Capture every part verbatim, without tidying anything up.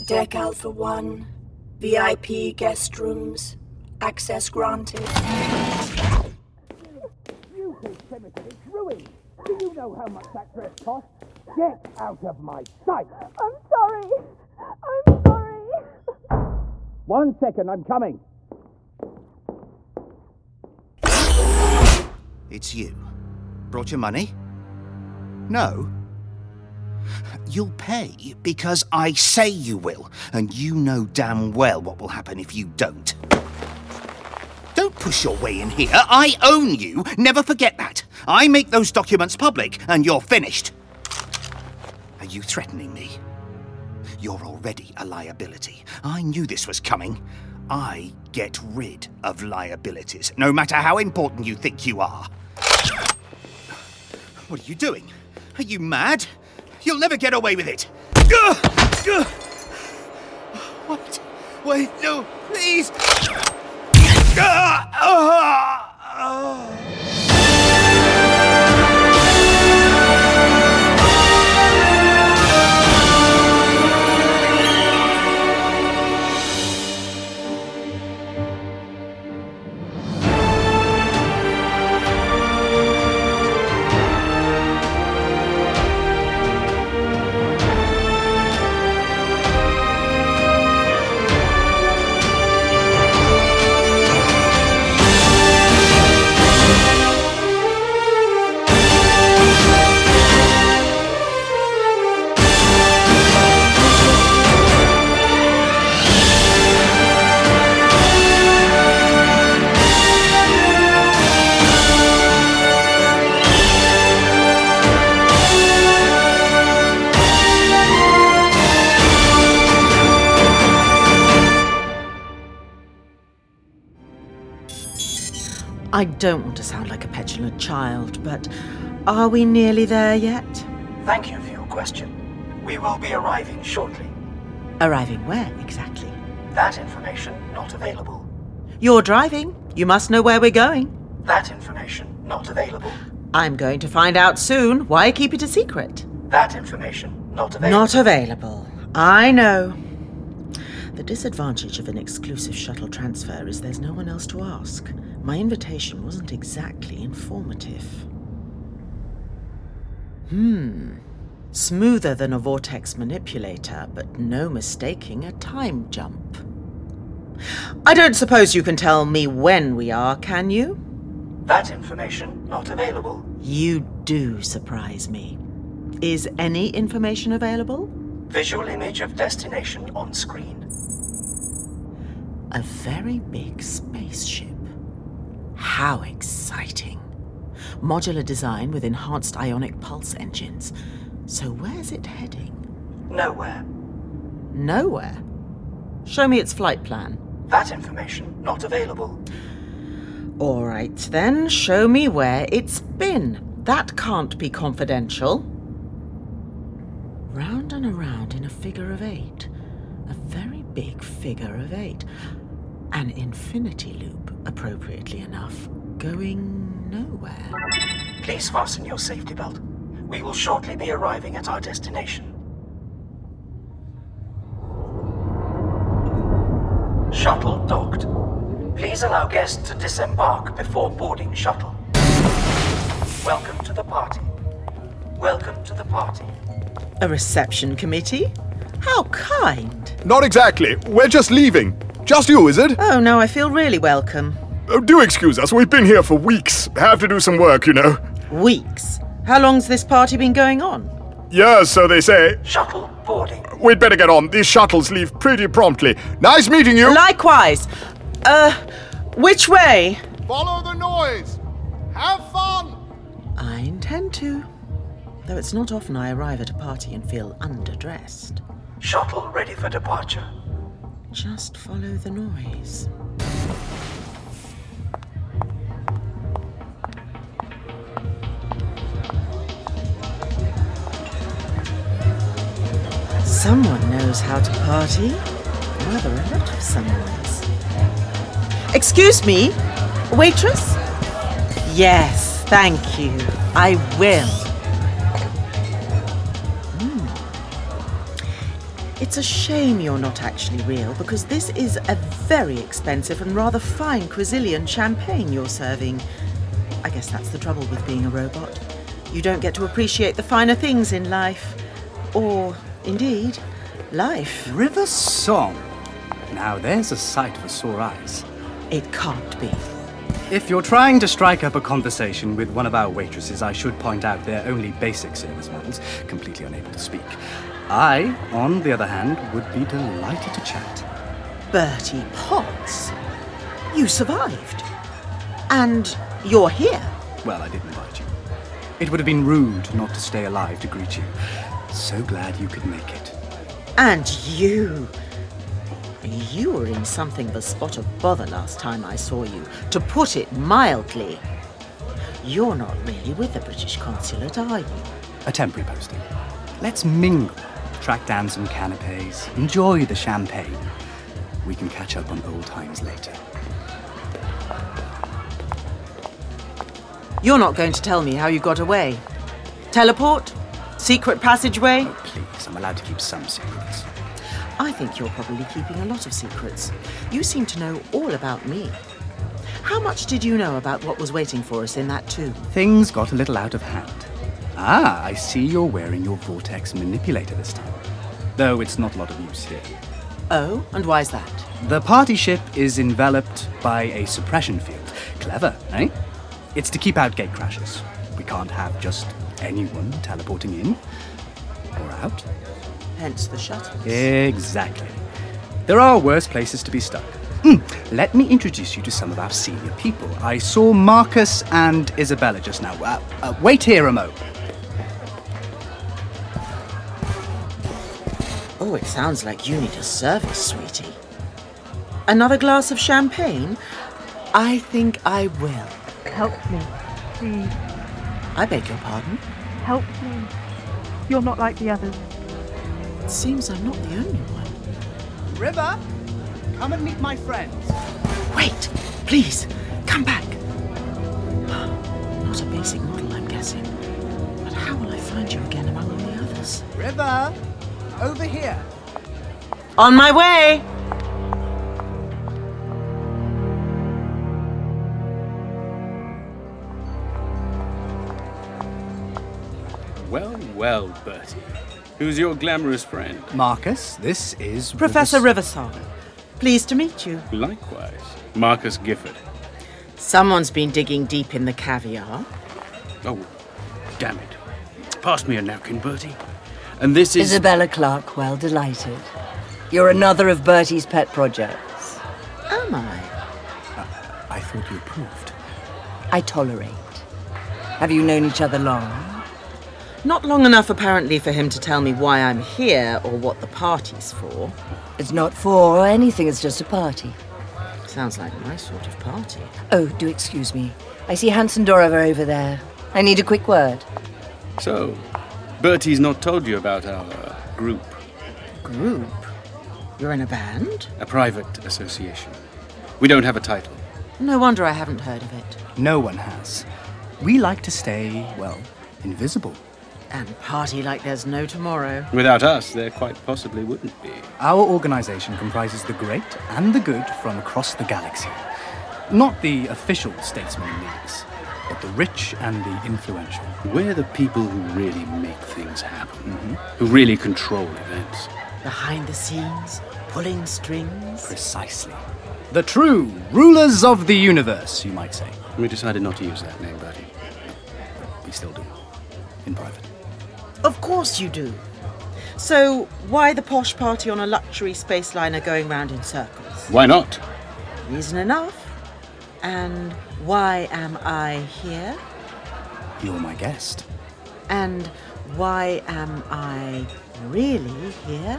Deck Alpha one. V I P guest rooms. Access granted. You think Cemetery, it's ruined. Do you know how much that dress cost? Get out of my sight! I'm sorry. I'm sorry. One second, I'm coming. It's you. Brought your money? No? You'll pay because I say you will, and you know damn well what will happen if you don't. Don't push your way in here. I own you. Never forget that. I make those documents public, and you're finished. Are you threatening me? You're already a liability. I knew this was coming. I get rid of liabilities, no matter how important you think you are. What are you doing? Are you mad? You'll never get away with it. Wait, wait, no, please. I don't want to sound like a petulant child, but are we nearly there yet? Thank you for your question. We will be arriving shortly. Arriving where, exactly? That information not available. You're driving. You must know where we're going. That information not available. I'm going to find out soon. Why keep it a secret? That information not available. Not available. I know. The disadvantage of an exclusive shuttle transfer is there's no one else to ask. My invitation wasn't exactly informative. Hmm. Smoother than a vortex manipulator, but no mistaking a time jump. I don't suppose you can tell me when we are, can you? That information not available. You do surprise me. Is any information available? Visual image of destination on screen. A very big spaceship. How exciting. Modular design with enhanced ionic pulse engines. So where's it heading? Nowhere. Nowhere? Show me its flight plan. That information not available. All right, then. Show me where it's been. That can't be confidential. Round and around in a figure of eight. A very big figure of eight. An infinity loop, appropriately enough, going nowhere. Please fasten your safety belt. We will shortly be arriving at our destination. Shuttle docked. Please allow guests to disembark before boarding shuttle. Welcome to the party. Welcome to the party. A reception committee? How kind. Not exactly. We're just leaving. Just you, is it? Oh, no, I feel really welcome. Oh, do excuse us. We've been here for weeks. Have to do some work, you know. Weeks? How long's this party been going on? Yes, so they say. Shuttle boarding. We'd better get on. These shuttles leave pretty promptly. Nice meeting you. Likewise. Uh, which way? Follow the noise. Have fun. I intend to. Though it's not often I arrive at a party and feel underdressed. Shuttle ready for departure. Just follow the noise. Someone knows how to party. Rather a lot of someones. Excuse me, waitress? Yes, thank you. I will. It's a shame you're not actually real, because this is a very expensive and rather fine Quizillion champagne you're serving. I guess that's the trouble with being a robot. You don't get to appreciate the finer things in life. Or, indeed, life. River Song. Now there's a sight for sore eyes. It can't be. If you're trying to strike up a conversation with one of our waitresses, I should point out they're only basic service models, completely unable to speak. I, on the other hand, would be delighted to chat. Bertie Potts? You survived. And you're here. Well, I did invite you. It would have been rude not to stay alive to greet you. So glad you could make it. And you... You were in something of a spot of bother last time I saw you, to put it mildly. You're not really with the British consulate, are you? A temporary posting. Let's mingle, track down some canapes, enjoy the champagne. We can catch up on old times later. You're not going to tell me how you got away. Teleport? Secret passageway? Oh, please, I'm allowed to keep some secrets. I think you're probably keeping a lot of secrets. You seem to know all about me. How much did you know about what was waiting for us in that tomb? Things got a little out of hand. Ah, I see you're wearing your vortex manipulator this time. Though it's not a lot of use here. Oh, and why's that? The party ship is enveloped by a suppression field. Clever, eh? It's to keep out gate crashes. We can't have just anyone teleporting in or out. Hence the shuttles. Exactly. There are worse places to be stuck. Mm, let me introduce you to some of our senior people. I saw Marcus and Isabella just now. Uh, uh, wait here a mo. Oh, it sounds like you need a service, sweetie. Another glass of champagne? I think I will. Help me, please. I beg your pardon? Help me. You're not like the others. It seems I'm not the only one. River, come and meet my friends. Wait, please, come back. Not a basic model, I'm guessing. But how will I find you again among all the others? River, over here. On my way! Well, well, Bertie. Who's your glamorous friend? Marcus, this is... Professor Rivers- Riversong. Pleased to meet you. Likewise. Marcus Gifford. Someone's been digging deep in the caviar. Oh, damn it. Pass me a napkin, Bertie. And this is... Isabella Clark, well, delighted. You're another of Bertie's pet projects. Am I? Uh, I thought you approved. I tolerate. Have you known each other long? Not long enough, apparently, for him to tell me why I'm here or what the party's for. It's not for or anything, it's just a party. Sounds like my sort of party. Oh, do excuse me. I see Hanson Dorover over there. I need a quick word. So, Bertie's not told you about our uh, group. Group? You're in a band? A private association. We don't have a title. No wonder I haven't heard of it. No one has. We like to stay, well, invisible. And party like there's no tomorrow. Without us, there quite possibly wouldn't be. Our organization comprises the great and the good from across the galaxy. Not the official statesmen and leaders, but the rich and the influential. We're the people who really make things happen, mm-hmm. who really control events. Behind the scenes, pulling strings. Precisely. The true rulers of the universe, you might say. We decided not to use that name, Bertie. We still do. In private. Of course you do. So, why the posh party on a luxury space liner going round in circles? Why not? Reason enough. And why am I here? You're my guest. And why am I really here?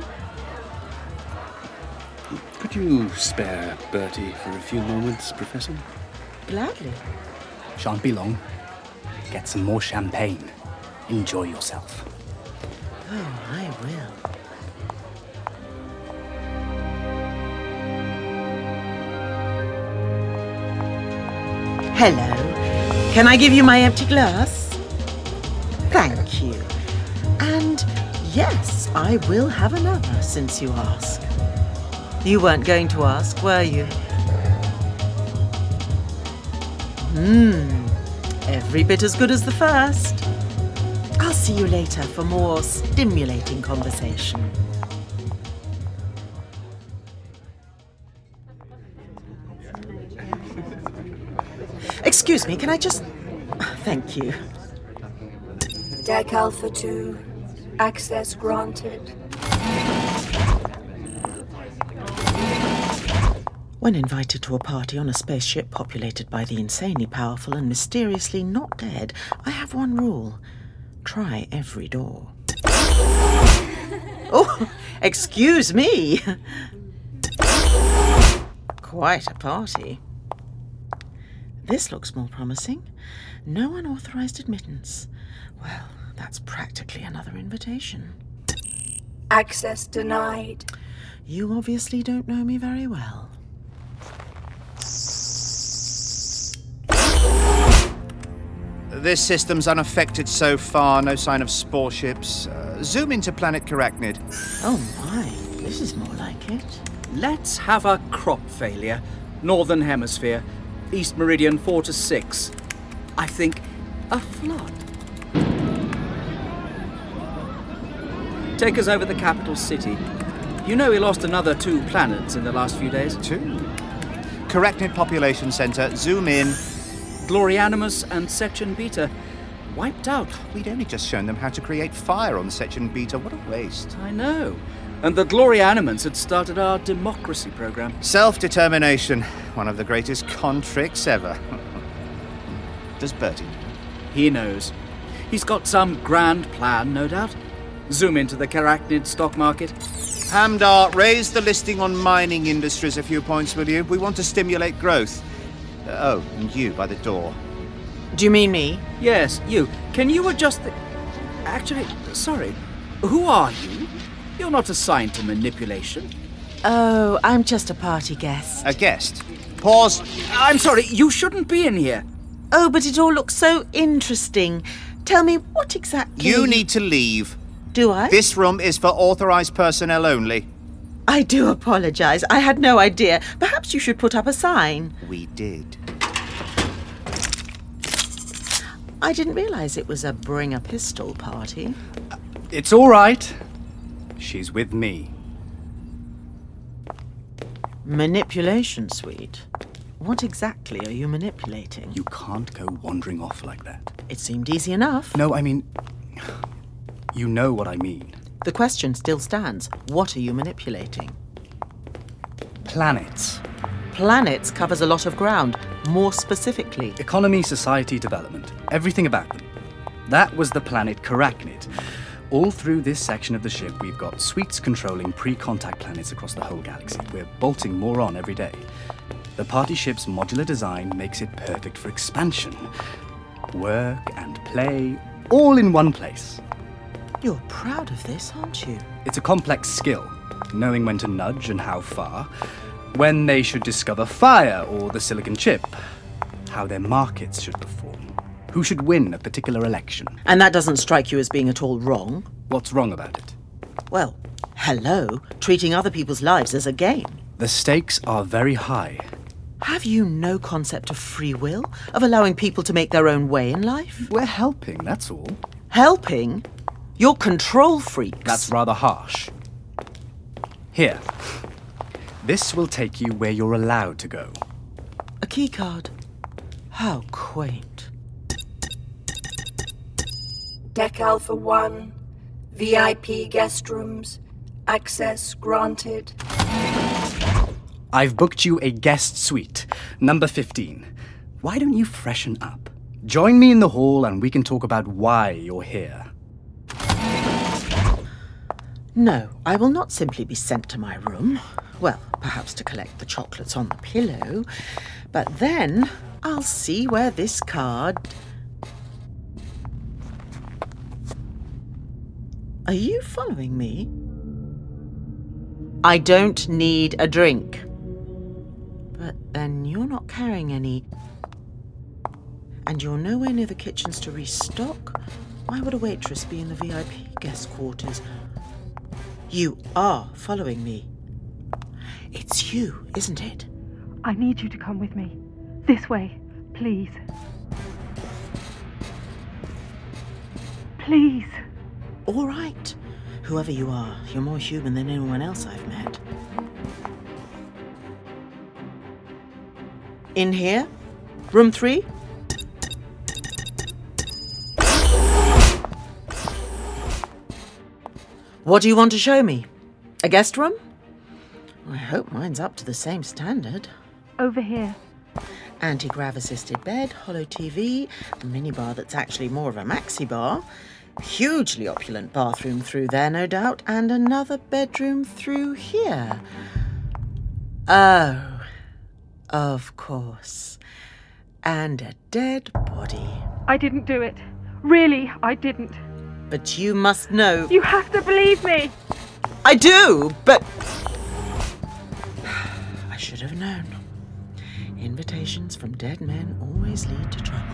Could you spare Bertie for a few moments, Professor? Gladly. Shan't be long. Get some more champagne. Enjoy yourself. Oh, I will. Hello. Can I give you my empty glass? Thank you. And Yes, I will have another, since you ask. You weren't going to ask, were you? Hmm, every bit as good as the first. I'll see you later for more stimulating conversation. Excuse me, can I just... Thank you. Deck Alpha two. Access granted. When invited to a party on a spaceship populated by the insanely powerful and mysteriously not dead, I have one rule. Try every door. Oh, excuse me. Quite a party. This looks more promising. No unauthorized admittance. Well, that's practically another invitation. Access denied. You obviously don't know me very well. This system's unaffected so far, no sign of spore ships. Uh, zoom into planet Carachnid. Oh my, this is more like it. Let's have a crop failure. Northern Hemisphere. East Meridian four to six. I think a flood. Take us over the capital city. You know we lost another two planets in the last few days? Two? Carachnid Population Center, zoom in. Glorianimus and Sechin Beta. Wiped out. We'd only just shown them how to create fire on Sechin Beta. What a waste. I know. And the Glorianimans had started our democracy program. Self-determination. One of the greatest con tricks ever. Does Bertie? He knows. He's got some grand plan, no doubt. Zoom into the Carachnid stock market. Hamdar, raise the listing on mining industries a few points, will you? We want to stimulate growth. Uh, oh, and you by the door. Do you mean me? Yes, you. Can you adjust the... Actually, sorry. Who are you? You're not assigned to manipulation. Oh, I'm just a party guest. A guest? Pause. I'm sorry, you shouldn't be in here. Oh, but it all looks so interesting. Tell me, what exactly... You need to leave. Do I? This room is for authorized personnel only. I do apologize. I had no idea. Perhaps you should put up a sign. We did. I didn't realize it was a bring a pistol party. Uh, it's all right. She's with me. Manipulation suite? What exactly are you manipulating? You can't go wandering off like that. It seemed easy enough. No, I mean... You know what I mean. The question still stands. What are you manipulating? Planets. Planets covers a lot of ground. More specifically... Economy, society, development. Everything about them. That was the planet Carachnid. All through this section of the ship, we've got suites controlling pre-contact planets across the whole galaxy. We're bolting more on every day. The party ship's modular design makes it perfect for expansion. Work and play, all in one place. You're proud of this, aren't you? It's a complex skill, knowing when to nudge and how far, when they should discover fire or the silicon chip, how their markets should perform, who should win a particular election. And that doesn't strike you as being at all wrong? What's wrong about it? Well, hello, treating other people's lives as a game. The stakes are very high. Have you no concept of free will? Of allowing people to make their own way in life? We're helping, that's all. Helping? You're control freaks. That's rather harsh. Here. This will take you where you're allowed to go. A keycard. How quaint. Deck Alpha one. V I P guest rooms. Access granted. I've booked you a guest suite, number fifteen. Why don't you freshen up? Join me in the hall and we can talk about why you're here. No, I will not simply be sent to my room. Well, perhaps to collect the chocolates on the pillow. But then I'll see where this card... Are you following me? I don't need a drink. But then you're not carrying any. And you're nowhere near the kitchens to restock. Why would a waitress be in the V I P guest quarters? You are following me. It's you, isn't it? I need you to come with me. This way, please. Please. All right. Whoever you are, you're more human than anyone else I've met. In here? Room three? What do you want to show me? A guest room? I hope mine's up to the same standard. Over here. Anti-grav assisted bed, hollow T V, a minibar that's actually more of a maxi bar, hugely opulent bathroom through there, no doubt, and another bedroom through here. Oh, of course. And a dead body. I didn't do it. Really, I didn't. But you must know... You have to believe me! I do, but... I should have known. Invitations from dead men always lead to trouble.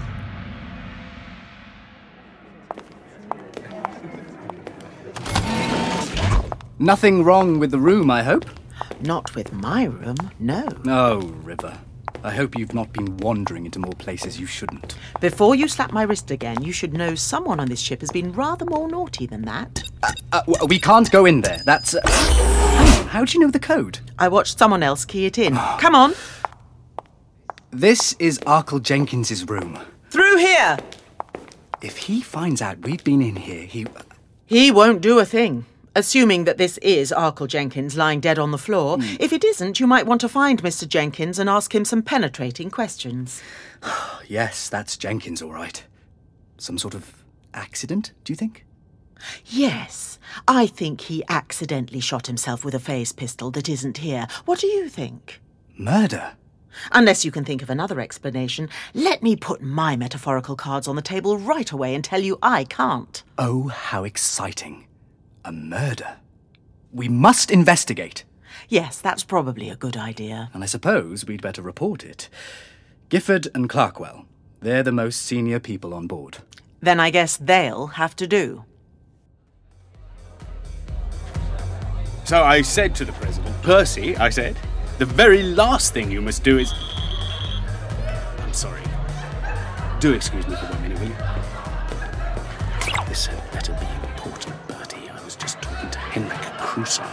Nothing wrong with the room, I hope? Not with my room, no. Oh, River. I hope you've not been wandering into more places you shouldn't. Before you slap my wrist again, you should know someone on this ship has been rather more naughty than that. Uh, uh, w- we can't go in there. That's... Uh... Hang on, how do you know the code? I watched someone else key it in. Come on. This is Arkle Jenkins's room. Through here! If he finds out we've been in here, he... He won't do a thing. Assuming that this is Arkle Jenkins lying dead on the floor. Mm. If it isn't, you might want to find Mister Jenkins and ask him some penetrating questions. Yes, that's Jenkins, all right. Some sort of accident, do you think? Yes. I think he accidentally shot himself with a phase pistol that isn't here. What do you think? Murder? Unless you can think of another explanation, let me put my metaphorical cards on the table right away and tell you I can't. Oh, how exciting. A murder. We must investigate. Yes, that's probably a good idea. And I suppose we'd better report it. Gifford and Clarkwell. They're the most senior people on board. Then I guess they'll have to do. So I said to the President, Percy, I said, the very last thing you must do is... I'm sorry. Do excuse me for one minute, will you? This had better be important, Bertie. I was just talking to Henrik Crusard.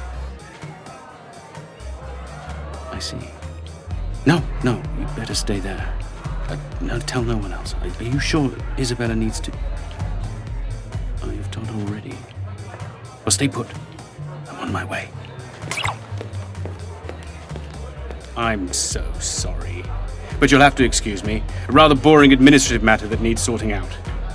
I see. No, no, you'd better stay there. Uh, no, tell no one else. Are you sure Isabella needs to... Oh, you've told her already. Well, stay put. I'm on my way. I'm so sorry. But you'll have to excuse me. A rather boring administrative matter that needs sorting out.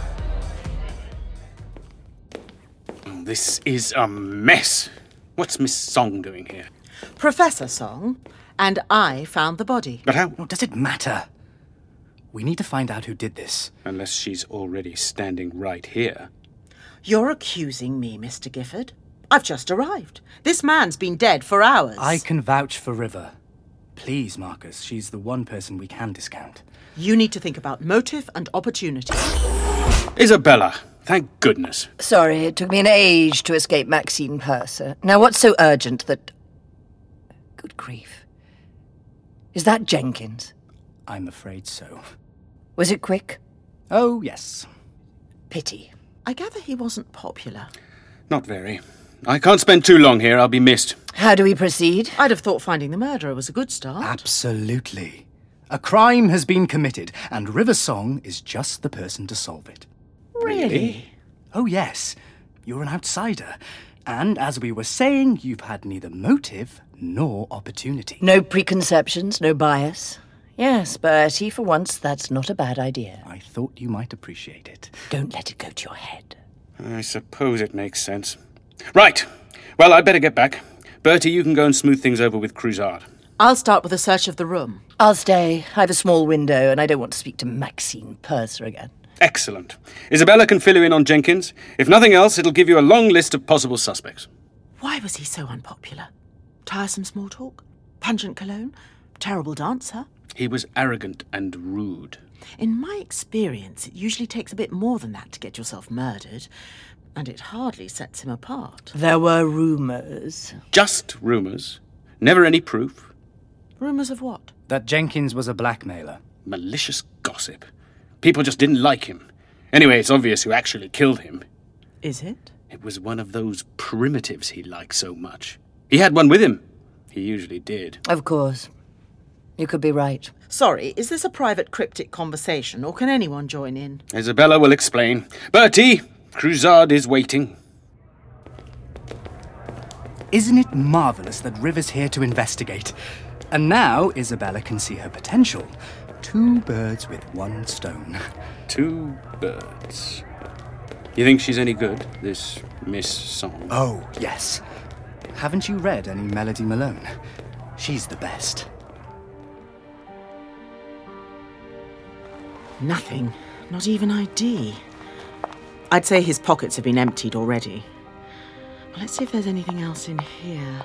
Oh, this is a mess. What's Miss Song doing here? Professor Song, and I found the body. But how? Oh, does it matter? We need to find out who did this. Unless she's already standing right here. You're accusing me, Mister Gifford. I've just arrived. This man's been dead for hours. I can vouch for River. Please, Marcus, she's the one person we can discount. You need to think about motive and opportunity. Isabella, thank goodness. Sorry, it took me an age to escape Maxine Purser. Now, what's so urgent that... Good grief. Is that Jenkins? I'm afraid so. Was it quick? Oh, yes. Pity. I gather he wasn't popular. Not very. I can't spend too long here. I'll be missed. How do we proceed? I'd have thought finding the murderer was a good start. Absolutely. A crime has been committed, and River Song is just the person to solve it. Really? Oh, yes. You're an outsider. And as we were saying, you've had neither motive nor opportunity. No preconceptions, no bias. Yes, Bertie, for once, that's not a bad idea. I thought you might appreciate it. Don't let it go to your head. I suppose it makes sense. Right. Well, I'd better get back. Bertie, you can go and smooth things over with Crusard. I'll start with a search of the room. I'll stay. I have a small window, and I don't want to speak to Maxine Purser again. Excellent. Isabella can fill you in on Jenkins. If nothing else, it'll give you a long list of possible suspects. Why was he so unpopular? Tiresome small talk? Pungent cologne? Terrible dancer? He was arrogant and rude. In my experience, it usually takes a bit more than that to get yourself murdered. And it hardly sets him apart. There were rumours. Just rumours. Never any proof. Rumours of what? That Jenkins was a blackmailer. Malicious gossip. People just didn't like him. Anyway, it's obvious who actually killed him. Is it? It was one of those primitives he liked so much. He had one with him. He usually did. Of course. You could be right. Sorry, is this a private cryptic conversation, or can anyone join in? Isabella will explain. Bertie, Cruzard is waiting. Isn't it marvellous that River's here to investigate? And now Isabella can see her potential. Two birds with one stone. Two birds. You think she's any good, this Miss Song? Oh, yes. Haven't you read any Melody Malone? She's the best. Nothing. Not even I D. I'd say his pockets have been emptied already. Well, let's see if there's anything else in here.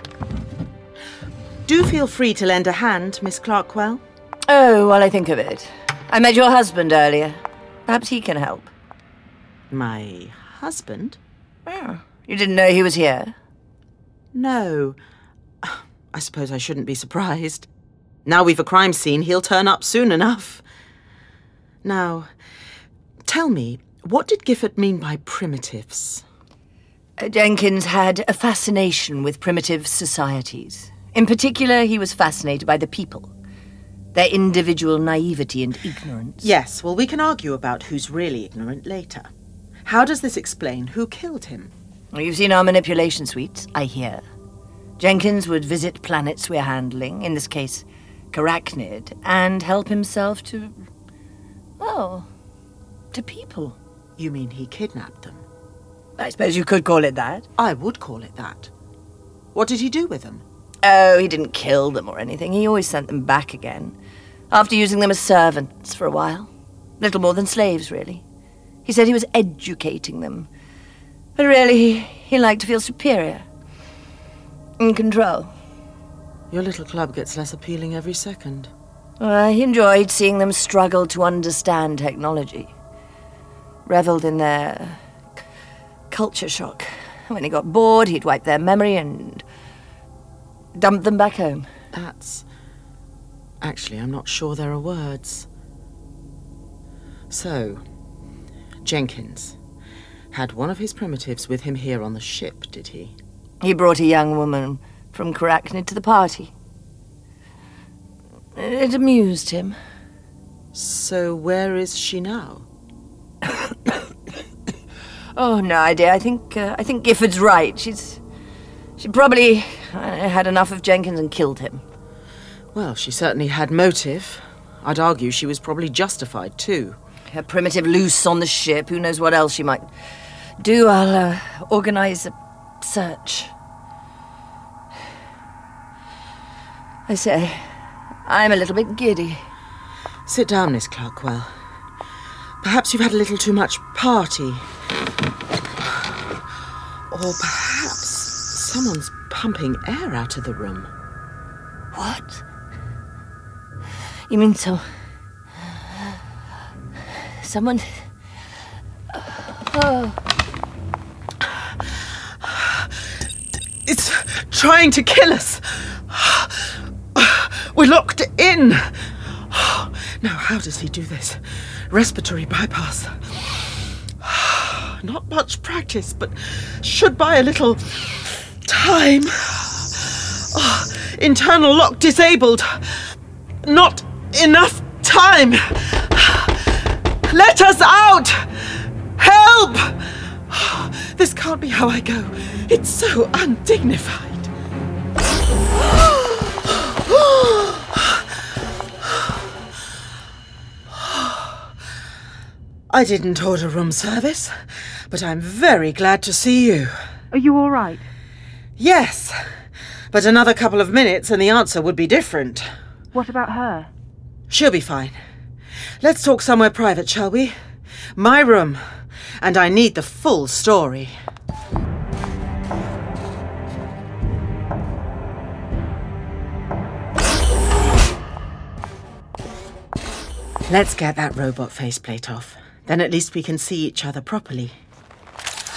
Do feel free to lend a hand, Miss Clarkwell. Oh, while I think of it. I met your husband earlier. Perhaps he can help. My husband? Oh, you didn't know he was here? No. I suppose I shouldn't be surprised. Now we've a crime scene, he'll turn up soon enough. Now, tell me, what did Gifford mean by primitives? Uh, Jenkins had a fascination with primitive societies. In particular, he was fascinated by the people. Their individual naivety and ignorance. Yes, well, we can argue about who's really ignorant later. How does this explain who killed him? Well, you've seen our manipulation suites, I hear. Jenkins would visit planets we're handling, in this case, Carachnid, and help himself to... well, to people. You mean he kidnapped them? I suppose you could call it that. I would call it that. What did he do with them? Oh, he didn't kill them or anything. He always sent them back again. After using them as servants for a while. Little more than slaves, really. He said he was educating them. But really, he, he liked to feel superior. In control. Your little club gets less appealing every second. Well, he enjoyed seeing them struggle to understand technology. Revelled in their c- culture shock. When he got bored, he'd wipe their memory and dump them back home. That's... Actually, I'm not sure there are words. So, Jenkins had one of his primitives with him here on the ship, did he? He brought a young woman from Carachnid to the party. It amused him. So where is she now? Oh, no idea. I think uh, I think Gifford's right. She's she probably uh, had enough of Jenkins and killed him. Well, she certainly had motive. I'd argue she was probably justified too. Her primitive loose on the ship. Who knows what else she might do? I'll uh, organise a search. I say, I'm a little bit giddy. Sit down, Miss Clarkwell. Perhaps you've had a little too much party. Or perhaps someone's pumping air out of the room. What? You mean so... someone... Oh... It's trying to kill us. We're locked in. Now, how does he do this? Respiratory bypass. Not much practice, but should buy a little time. Oh, internal lock disabled. Not enough time. Let us out! Help! This can't be how I go. It's so undignified. I didn't order room service, but I'm very glad to see you. Are you all right? Yes, but another couple of minutes and the answer would be different. What about her? She'll be fine. Let's talk somewhere private, shall we? My room, and I need the full story. Let's get that robot faceplate off. Then at least we can see each other properly.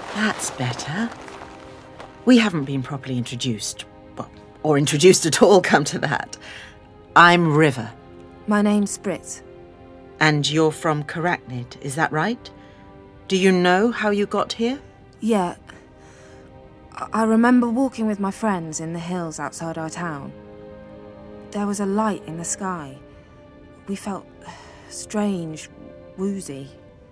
That's better. We haven't been properly introduced. Well, or introduced at all, come to that. I'm River. My name's Spritz. And you're from Karachnid, is that right? Do you know how you got here? Yeah. I, I remember walking with my friends in the hills outside our town. There was a light in the sky. We felt strange, woozy.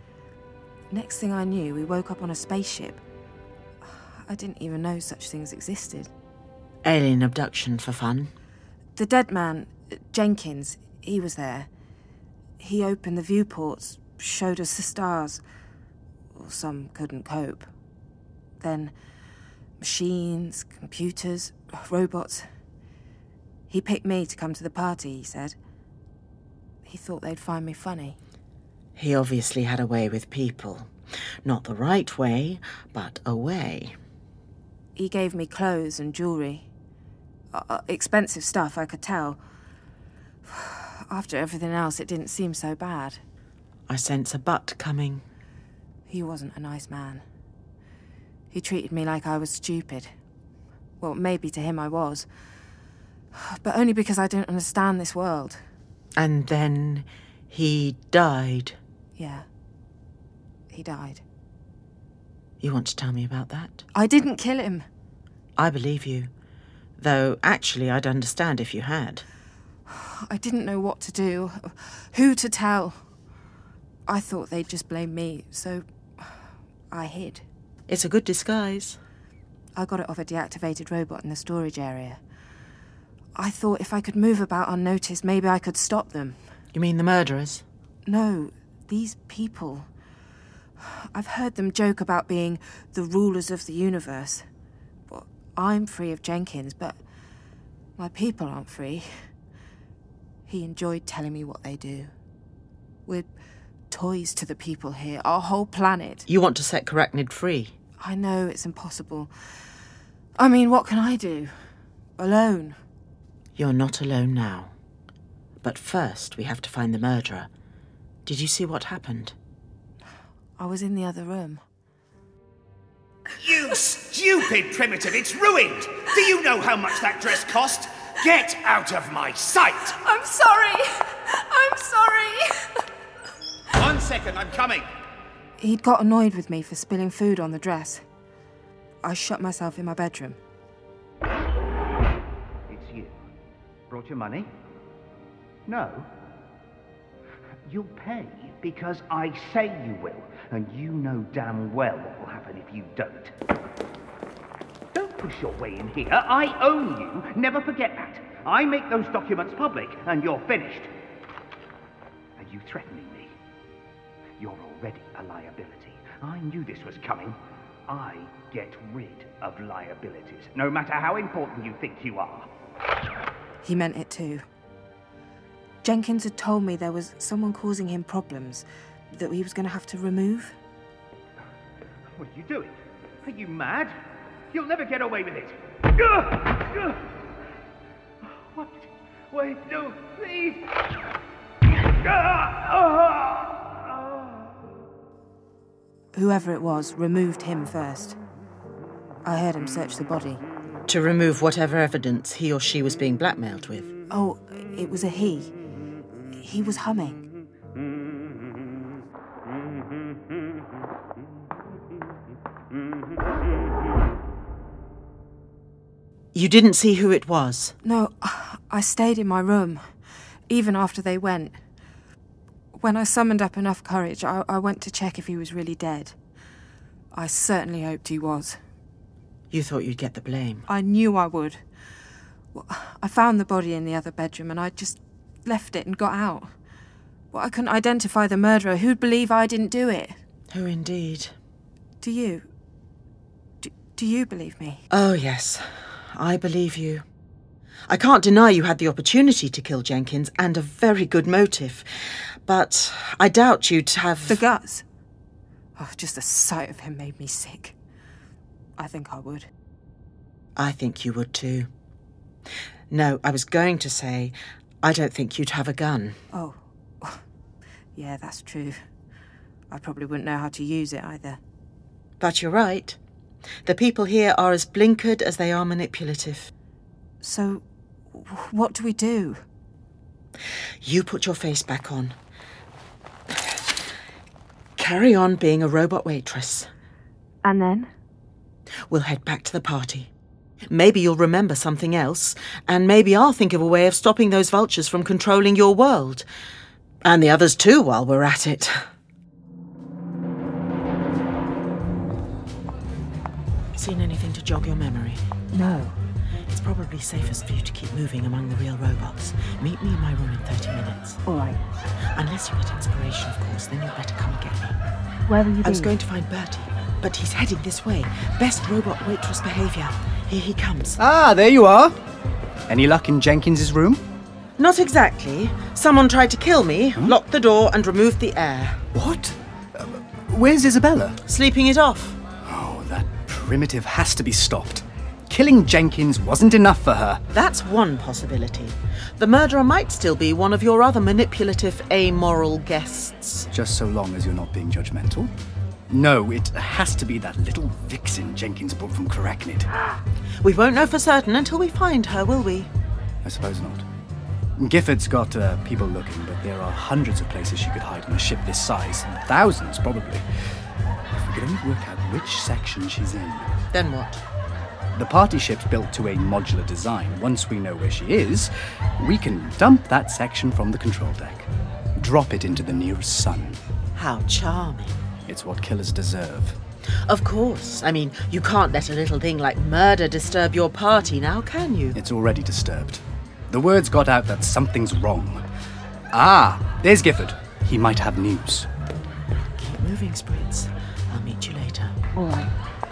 Next thing I knew, we woke up on a spaceship. I didn't even know such things existed. Alien abduction for fun. The dead man, Jenkins, he was there. He opened the viewports, showed us the stars. Well, some couldn't cope. Then, machines, computers, robots. He picked me to come to the party, he said. He thought they'd find me funny. He obviously had a way with people. Not the right way, but a way. He gave me clothes and jewellery. Uh, expensive stuff, I could tell. After everything else, it didn't seem so bad. I sense a but coming. He wasn't a nice man. He treated me like I was stupid. Well, maybe to him I was. But only because I don't understand this world. And then he died. Yeah. He died. You want to tell me about that? I didn't kill him. I believe you. Though, actually, I'd understand if you had. I didn't know what to do, who to tell. I thought they'd just blame me, so I hid. It's a good disguise. I got it off a deactivated robot in the storage area. I thought if I could move about unnoticed, maybe I could stop them. You mean the murderers? No, these people. I've heard them joke about being the rulers of the universe. Well, I'm free of Jenkins, but my people aren't free. He enjoyed telling me what they do. We're toys to the people here, our whole planet. You want to set Karachnid free? I know it's impossible. I mean, what can I do? Alone. You're not alone now. But first, we have to find the murderer. Did you see what happened? I was in the other room. You stupid primitive, it's ruined! Do you know how much that dress cost? Get out of my sight! I'm sorry! I'm sorry! One second, I'm coming. He'd got annoyed with me for spilling food on the dress. I shut myself in my bedroom. It's you. Brought your money? No. You'll pay because I say you will, and you know damn well what will happen if you don't. Don't push your way in here. I own you. Never forget that. I make those documents public, and you're finished. Are you threatening me? You're already a liability. I knew this was coming. I get rid of liabilities, no matter how important you think you are. He meant it too. Jenkins had told me there was someone causing him problems that he was going to have to remove. What are you doing? Are you mad? You'll never get away with it. What? Wait, no, please. Whoever it was removed him first. I heard him search the body. To remove whatever evidence he or she was being blackmailed with. Oh, it was a he. He was humming. You didn't see who it was? No, I stayed in my room, even after they went. When I summoned up enough courage, I, I went to check if he was really dead. I certainly hoped he was. You thought you'd get the blame? I knew I would. Well, I found the body in the other bedroom and I just left it and got out. Well, I couldn't identify the murderer. Who'd believe I didn't do it? Who indeed? Do you? Do, do you believe me? Oh, yes. I believe you. I can't deny you had the opportunity to kill Jenkins, and a very good motive. But I doubt you'd have... The guts? Oh, just the sight of him made me sick. I think I would. I think you would too. No, I was going to say, I don't think you'd have a gun. Oh. Yeah, that's true. I probably wouldn't know how to use it either. But you're right. The people here are as blinkered as they are manipulative. So, what do we do? You put your face back on. Carry on being a robot waitress. And then? We'll head back to the party. Maybe you'll remember something else, and maybe I'll think of a way of stopping those vultures from controlling your world. And the others too, while we're at it. Seen anything to jog your memory? No. It's probably safest for you to keep moving among the real robots. Meet me in my room in thirty minutes. All right. Unless you get inspiration, of course, then you'd better come and get me. Where will you be? I was going to find Bertie, but he's heading this way. Best robot waitress behaviour. Here he comes. Ah, there you are. Any luck in Jenkins's room? Not exactly. Someone tried to kill me, huh? Locked the door and removed the air. What? Uh, where's Isabella? Sleeping it off. Oh, that primitive has to be stopped. Killing Jenkins wasn't enough for her. That's one possibility. The murderer might still be one of your other manipulative, amoral guests. Just so long as you're not being judgmental. No, it has to be that little vixen Jenkins brought from Karaknid. We won't know for certain until we find her, will we? I suppose not. Gifford's got uh, people looking, but there are hundreds of places she could hide on a ship this size. Thousands, probably. If we could only work out which section she's in. Then what? The party ship's built to a modular design. Once we know where she is, we can dump that section from the control deck. Drop it into the nearest sun. How charming. It's what killers deserve. Of course. I mean, you can't let a little thing like murder disturb your party now, can you? It's already disturbed. The word's got out that something's wrong. Ah, there's Gifford. He might have news. Keep moving, Spritz. I'll meet you later. All right.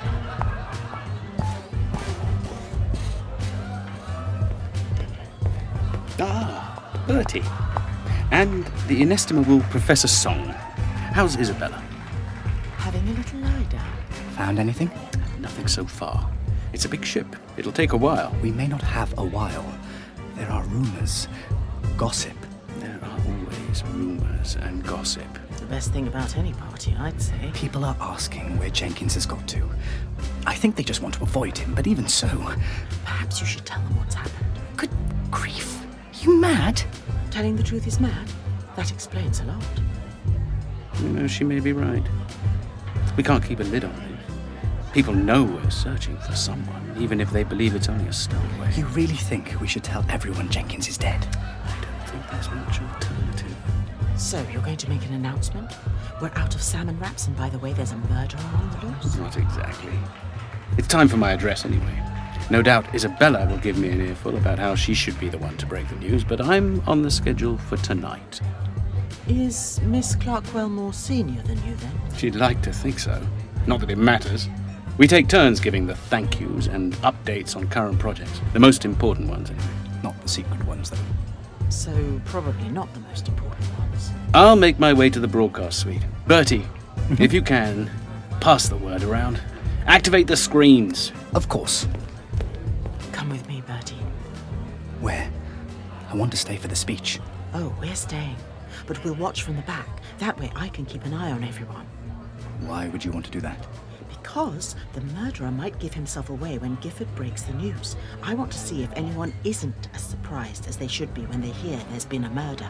Ah, Bertie. And the inestimable Professor Song. How's Isabella? Having a little lie down. Found anything? Nothing so far. It's a big ship. It'll take a while. We may not have a while. There are rumours. Gossip. There are always rumours and gossip. The best thing about any party, I'd say. People are asking where Jenkins has got to. I think they just want to avoid him, but even so... Perhaps you should tell them what's happened. Good grief. You mad? Telling the truth is mad? That explains a lot. You know, she may be right. We can't keep a lid on it. People know we're searching for someone, even if they believe it's only a stowaway. You really think we should tell everyone Jenkins is dead? I don't think there's much alternative. So, you're going to make an announcement? We're out of salmon wraps, and by the way, there's a murderer on the loose? Not exactly. It's time for my address anyway. No doubt Isabella will give me an earful about how she should be the one to break the news, but I'm on the schedule for tonight. Is Miss Clarkwell more senior than you, then? She'd like to think so. Not that it matters. We take turns giving the thank yous and updates on current projects. The most important ones, anyway. Not the secret ones, though. So, probably not the most important ones. I'll make my way to the broadcast suite. Bertie, if you can, pass the word around. Activate the screens. Of course. Come with me, Bertie. Where? I want to stay for the speech. Oh, we're staying. But we'll watch from the back. That way I can keep an eye on everyone. Why would you want to do that? Because the murderer might give himself away when Gifford breaks the news. I want to see if anyone isn't as surprised as they should be when they hear there's been a murder.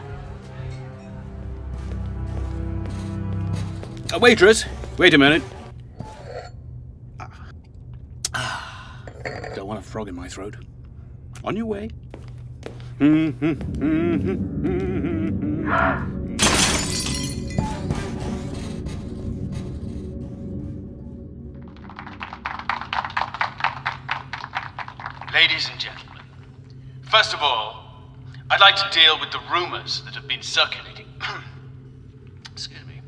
Uh, waitress, wait a minute. Don't want a frog in my throat. On your way. Ladies and gentlemen, first of all, I'd like to deal with the rumors that have been circulating. Excuse me.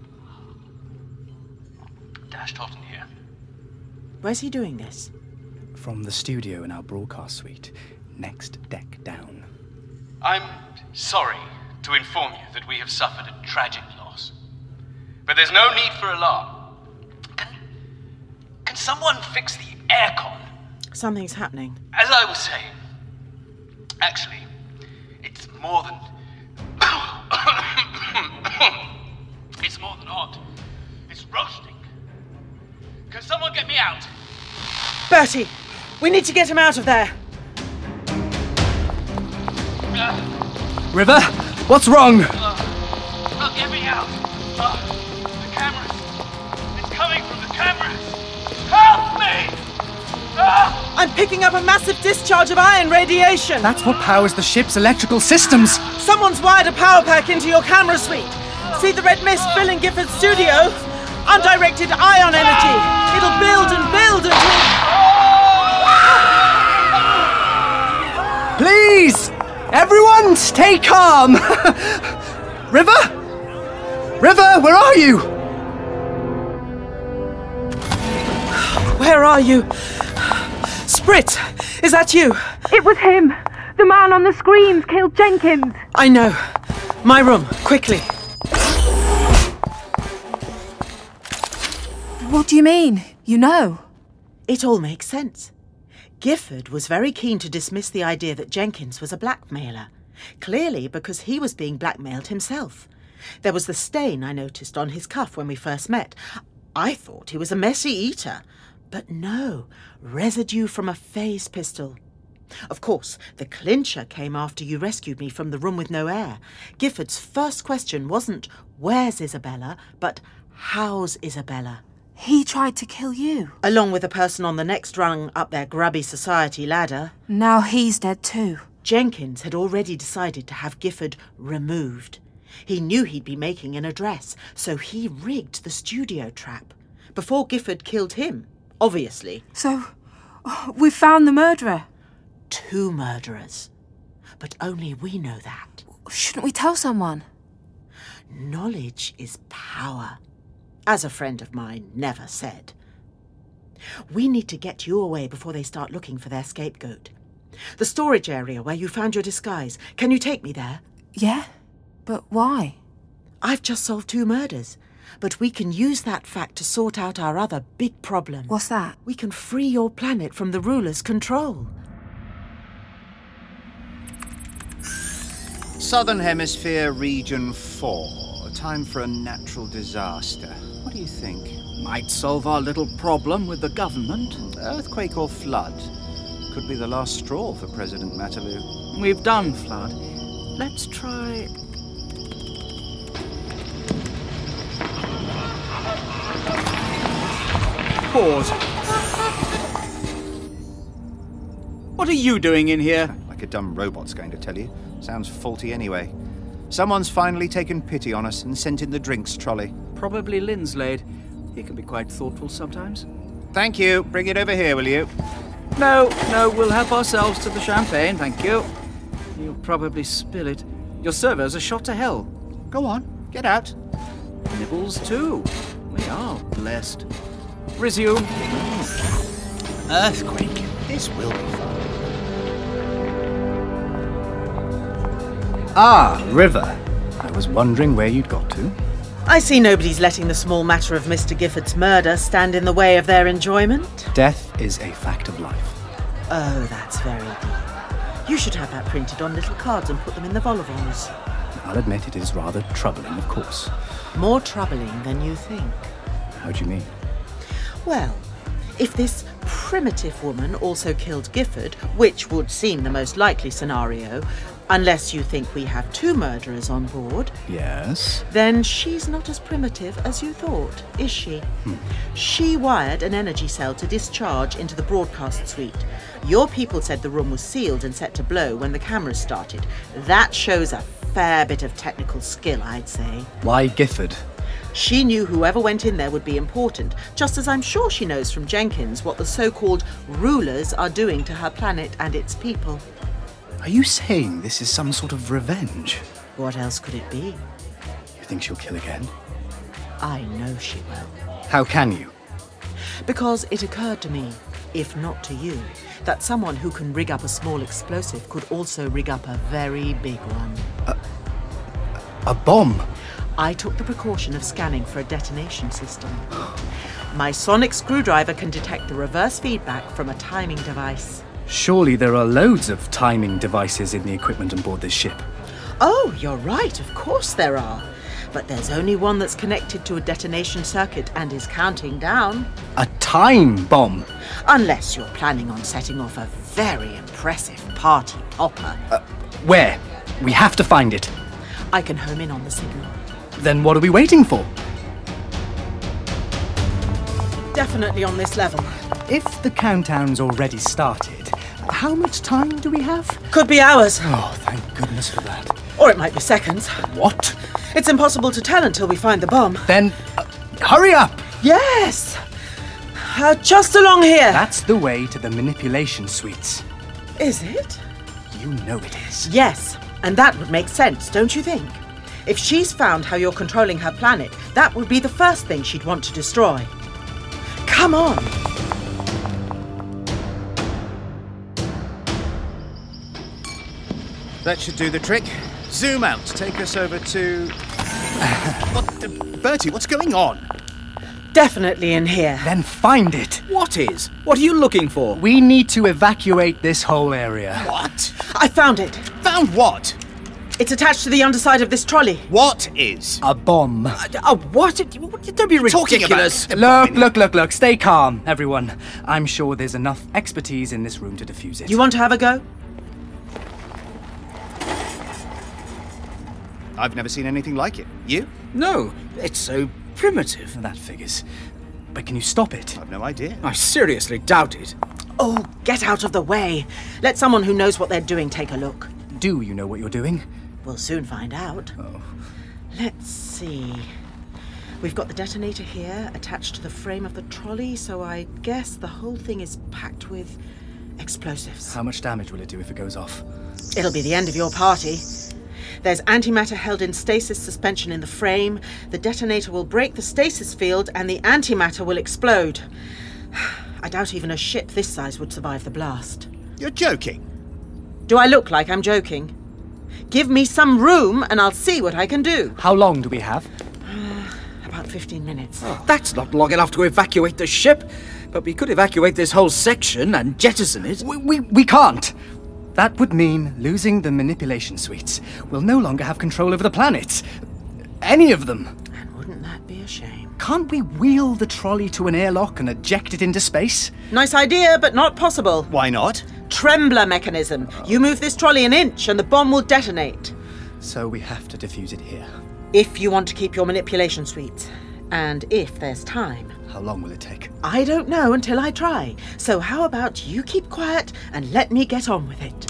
Dashed hot in here. Where's he doing this? From the studio in our broadcast suite, next deck down. I'm sorry to inform you that we have suffered a tragic loss. But there's no need for alarm. Can, can someone fix the aircon? Something's happening. As I was saying, actually, it's more than... it's more than hot. It's roasting. out! Bertie, we need to get him out of there. Uh, River, what's wrong? uh, uh, get me out! Uh, the cameras! It's coming from the cameras! Help me! Uh, I'm picking up a massive discharge of iron radiation. That's what powers the ship's electrical systems. Someone's wired a power pack into your camera suite. See the red mist filling Gifford's studio? Undirected ion energy. It'll build and build until... Please! Everyone, stay calm! River? River, where are you? Where are you? Sprit, is that you? It was him! The man on the screens killed Jenkins! I know. My room, quickly. What do you mean? You know? It all makes sense. Gifford was very keen to dismiss the idea that Jenkins was a blackmailer. Clearly because he was being blackmailed himself. There was the stain I noticed on his cuff when we first met. I thought he was a messy eater. But no, residue from a phase pistol. Of course, the clincher came after you rescued me from the room with no air. Gifford's first question wasn't, where's Isabella, but how's Isabella? He tried to kill you. Along with the person on the next rung up their grubby society ladder. Now he's dead too. Jenkins had already decided to have Gifford removed. He knew he'd be making an address, so he rigged the studio trap. Before Gifford killed him, obviously. So, oh, we found the murderer. Two murderers. But only we know that. Shouldn't we tell someone? Knowledge is power. As a friend of mine never said. We need to get you away before they start looking for their scapegoat. The storage area where you found your disguise. Can you take me there? Yeah? But why? I've just solved two murders. But we can use that fact to sort out our other big problem. What's that? We can free your planet from the ruler's control. Southern Hemisphere, Region four. Time for a natural disaster. What do you think? Might solve our little problem with the government. Earthquake or flood? Could be the last straw for President Matalou. We've done flood. Let's try... Pause. What are you doing in here? Like a dumb robot's going to tell you. Sounds faulty anyway. Someone's finally taken pity on us and sent in the drinks trolley. Probably Linslade. He can be quite thoughtful sometimes. Thank you. Bring it over here, will you? No, no, we'll help ourselves to the champagne, thank you. You'll probably spill it. Your servers are shot to hell. Go on, get out. Nibbles too. We are blessed. Resume. Earthquake. This will be fun. Ah, River. I was wondering where you'd got to. I see nobody's letting the small matter of Mister Gifford's murder stand in the way of their enjoyment. Death is a fact of life. Oh, that's very deep. You should have that printed on little cards and put them in the vol-au-vents. I'll admit it is rather troubling, of course. More troubling than you think. How do you mean? Well, if this primitive woman also killed Gifford, which would seem the most likely scenario, unless you think we have two murderers on board. Yes? Then she's not as primitive as you thought, is she? Hmm. She wired an energy cell to discharge into the broadcast suite. Your people said the room was sealed and set to blow when the cameras started. That shows a fair bit of technical skill, I'd say. Why Gifford? She knew whoever went in there would be important, just as I'm sure she knows from Jenkins what the so-called rulers are doing to her planet and its people. Are you saying this is some sort of revenge? What else could it be? You think she'll kill again? I know she will. How can you? Because it occurred to me, if not to you, that someone who can rig up a small explosive could also rig up a very big one. A, a bomb? I took the precaution of scanning for a detonation system. My sonic screwdriver can detect the reverse feedback from a timing device. Surely there are loads of timing devices in the equipment on board this ship. Oh, you're right, of course there are. But there's only one that's connected to a detonation circuit and is counting down. A time bomb? Unless you're planning on setting off a very impressive party popper. Uh, where? We have to find it. I can home in on the signal. Then what are we waiting for? Definitely on this level. If the countdown's already started, how much time do we have? Could be hours. Oh, thank goodness for that. Or it might be seconds. What? It's impossible to tell until we find the bomb. Then, uh, hurry up! Yes! Uh, just along here. That's the way to the manipulation suites. Is it? You know it is. Yes, and that would make sense, don't you think? If she's found how you're controlling her planet, that would be the first thing she'd want to destroy. Come on! That should do the trick. Zoom out. Take us over to... what? Uh, Bertie, what's going on? Definitely in here. Then find it. What is? What are you looking for? We need to evacuate this whole area. What? I found it. Found what? It's attached to the underside of this trolley. What is? A bomb. Uh, uh, what? Don't be ridiculous. Look, look, look, look. Stay calm, everyone. I'm sure there's enough expertise in this room to defuse it. You want to have a go? I've never seen anything like it. You? No, it's so primitive. That figures. But can you stop it? I've no idea. I seriously doubt it. Oh, get out of the way. Let someone who knows what they're doing take a look. Do you know what you're doing? We'll soon find out. Oh. Let's see. We've got the detonator here, attached to the frame of the trolley, so I guess the whole thing is packed with explosives. How much damage will it do if it goes off? It'll be the end of your party. There's antimatter held in stasis suspension in the frame. The detonator will break the stasis field and the antimatter will explode. I doubt even a ship this size would survive the blast. You're joking. Do I look like I'm joking? Give me some room and I'll see what I can do. How long do we have? Uh, about fifteen minutes. Oh, that's not long enough to evacuate the ship. But we could evacuate this whole section and jettison it. We, we, we can't. That would mean losing the manipulation suites. We'll no longer have control over the planets. Any of them. And wouldn't that be a shame? Can't we wheel the trolley to an airlock and eject it into space? Nice idea, but not possible. Why not? Trembler mechanism. You move this trolley an inch and the bomb will detonate. So we have to defuse it here. If you want to keep your manipulation suites. And if there's time. How long will it take? I don't know until I try. So how about you keep quiet and let me get on with it?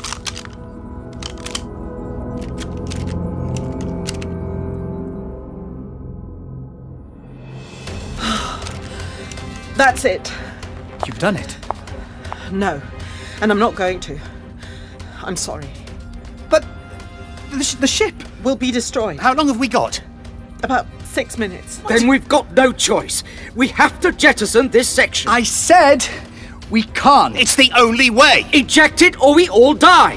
That's it. You've done it. No, and I'm not going to. I'm sorry. But the, sh- the ship will be destroyed. How long have we got? About six minutes. What? Then we've got no choice. We have to jettison this section. I said we can't. It's the only way. Eject it or we all die.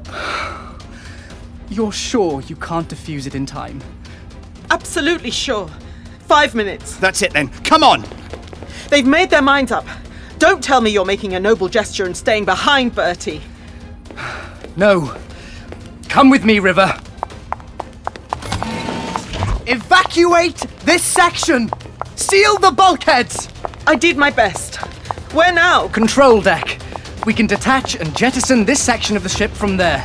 You're sure you can't defuse it in time? Absolutely sure. Five minutes. That's it then. Come on. They've made their minds up. Don't tell me you're making a noble gesture and staying behind, Bertie. No. Come with me, River. Evacuate this section! Seal the bulkheads! I did my best. Where now? Control deck. We can detach and jettison this section of the ship from there.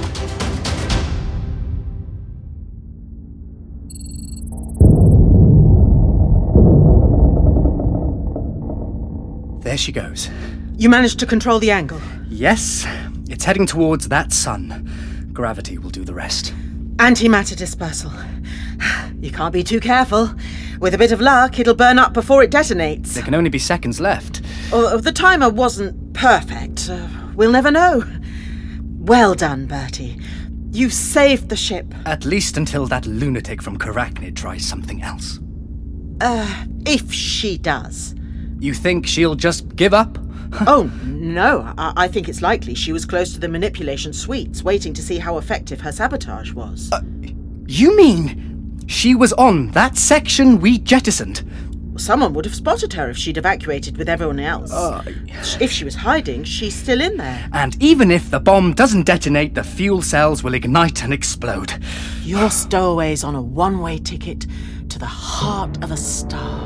There she goes. You managed to control the angle? Yes. It's heading towards that sun. Gravity will do the rest. Antimatter dispersal. You can't be too careful. With a bit of luck, it'll burn up before it detonates. There can only be seconds left. Oh, the timer wasn't perfect. Uh, we'll never know. Well done, Bertie. You saved the ship. At least until that lunatic from Karachnid tries something else. Uh, if she does. You think she'll just give up? Oh, no. I-, I think it's likely she was close to the manipulation suites, waiting to see how effective her sabotage was. Uh, you mean she was on that section we jettisoned? Someone would have spotted her if she'd evacuated with everyone else. Uh, if she was hiding, she's still in there. And even if the bomb doesn't detonate, the fuel cells will ignite and explode. Your stowaway's on a one-way ticket to the heart of a star.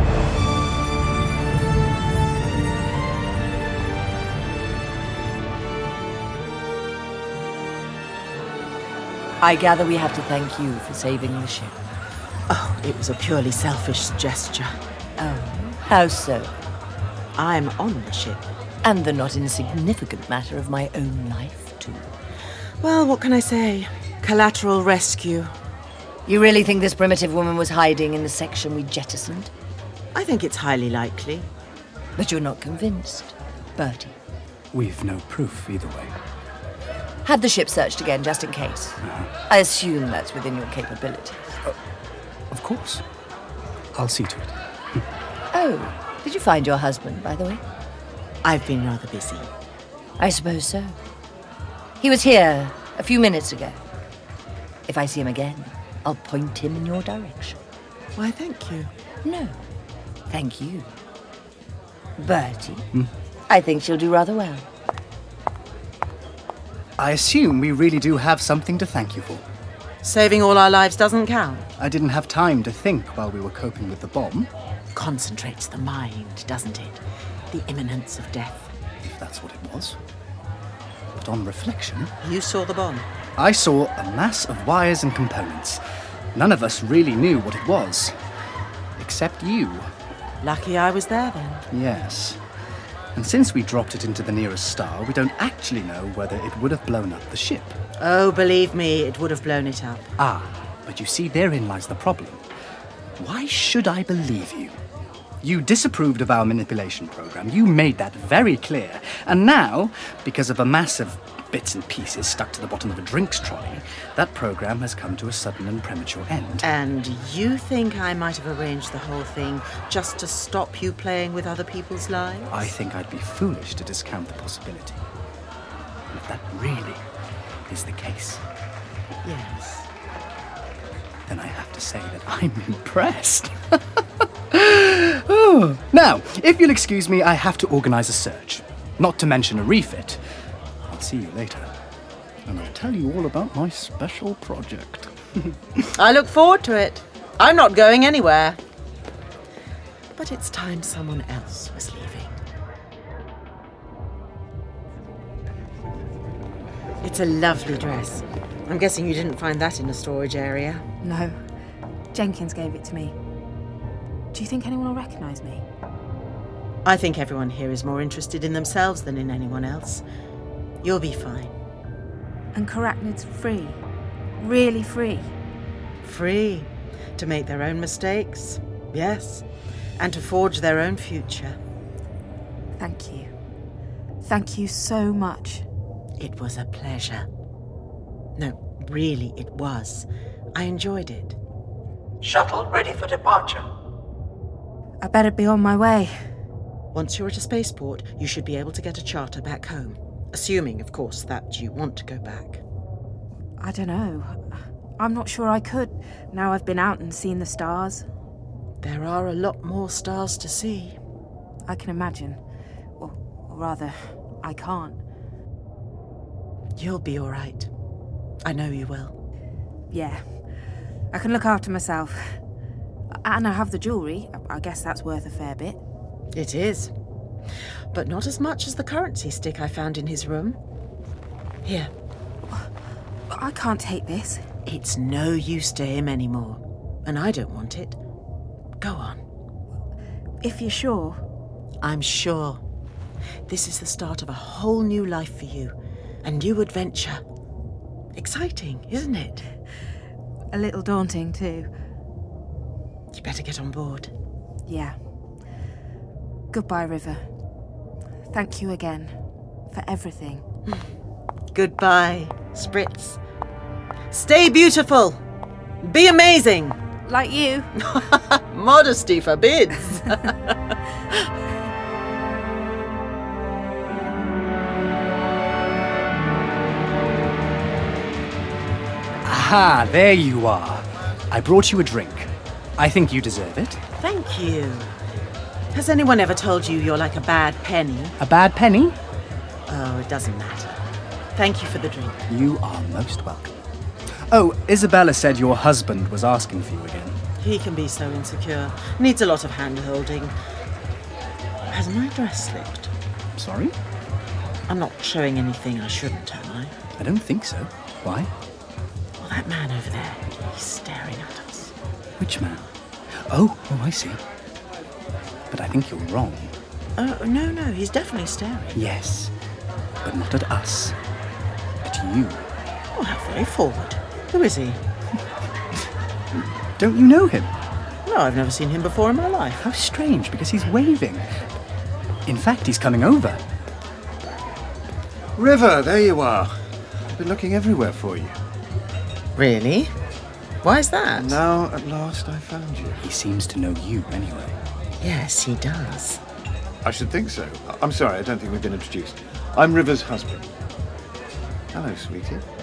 I gather we have to thank you for saving the ship. Oh, it was a purely selfish gesture. Oh, how so? I'm on the ship. And the not insignificant matter of my own life, too. Well, what can I say? Collateral rescue. You really think this primitive woman was hiding in the section we jettisoned? I think it's highly likely. But you're not convinced, Bertie? We've no proof either way. Have the ship searched again, just in case. Uh-huh. I assume that's within your capabilities. Uh, of course. I'll see to it. Oh, did you find your husband, by the way? I've been rather busy. I suppose so. He was here a few minutes ago. If I see him again, I'll point him in your direction. Why, thank you. No, thank you. Bertie, hmm? I think she'll do rather well. I assume we really do have something to thank you for. Saving all our lives doesn't count. I didn't have time to think while we were coping with the bomb. Concentrates the mind, doesn't it? The imminence of death. If that's what it was. But on reflection... You saw the bomb? I saw a mass of wires and components. None of us really knew what it was. Except you. Lucky I was there then. Yes. And since we dropped it into the nearest star, we don't actually know whether it would have blown up the ship. Oh, believe me, it would have blown it up. Ah, but you see, therein lies the problem. Why should I believe you? You disapproved of our manipulation program. You made that very clear. And now, because of a mass of bits and pieces stuck to the bottom of a drinks trolley, that program has come to a sudden and premature end. And you think I might have arranged the whole thing just to stop you playing with other people's lives? I think I'd be foolish to discount the possibility. And if that really is the case... Yes. Then I have to say that I'm impressed. Oh. Now, if you'll excuse me, I have to organise a search. Not to mention a refit. I'll see you later. And I'll tell you all about my special project. I look forward to it. I'm not going anywhere. But it's time someone else was leaving. It's a lovely dress. I'm guessing you didn't find that in the storage area. No. Jenkins gave it to me. Do you think anyone will recognise me? I think everyone here is more interested in themselves than in anyone else. You'll be fine. And Karachnid's free. Really free. Free. To make their own mistakes. Yes. And to forge their own future. Thank you. Thank you so much. It was a pleasure. No, really, it was. I enjoyed it. Shuttle ready for departure. I better be on my way. Once you're at a spaceport, you should be able to get a charter back home. Assuming, of course, that you want to go back. I don't know. I'm not sure I could, now I've been out and seen the stars. There are a lot more stars to see. I can imagine. Or, or rather, I can't. You'll be all right. I know you will. Yeah. I can look after myself. And I have the jewellery. I guess that's worth a fair bit. It is. But not as much as the currency stick I found in his room. Here. I can't take this. It's no use to him anymore. And I don't want it. Go on. If you're sure. I'm sure. This is the start of a whole new life for you. A new adventure. Exciting, isn't it? A little daunting, too. You better get on board. Yeah. Goodbye, River. Thank you again for everything. Goodbye, Spritz. Stay beautiful. Be amazing. Like you. Modesty forbids. Aha, there you are. I brought you a drink. I think you deserve it. Thank you. Has anyone ever told you you're like a bad penny? A bad penny? Oh, it doesn't matter. Thank you for the drink. You are most welcome. Oh, Isabella said your husband was asking for you again. He can be so insecure. Needs a lot of hand-holding. Has my dress slipped? Sorry? I'm not showing anything I shouldn't, am I? I don't think so. Why? Well, that man over there, he's staring at us. Which man? Oh, oh, I see. But I think you're wrong. Oh, no, no, he's definitely staring. Yes, but not at us. At you. Oh, how very forward. Who is he? Don't you know him? No, I've never seen him before in my life. How strange, because he's waving. In fact, he's coming over. River, there you are. I've been looking everywhere for you. Really? Why is that? Now, at last, I found you. He seems to know you anyway. Yes, he does. I should think so. I'm sorry, I don't think we've been introduced. I'm River's husband. Hello, sweetie.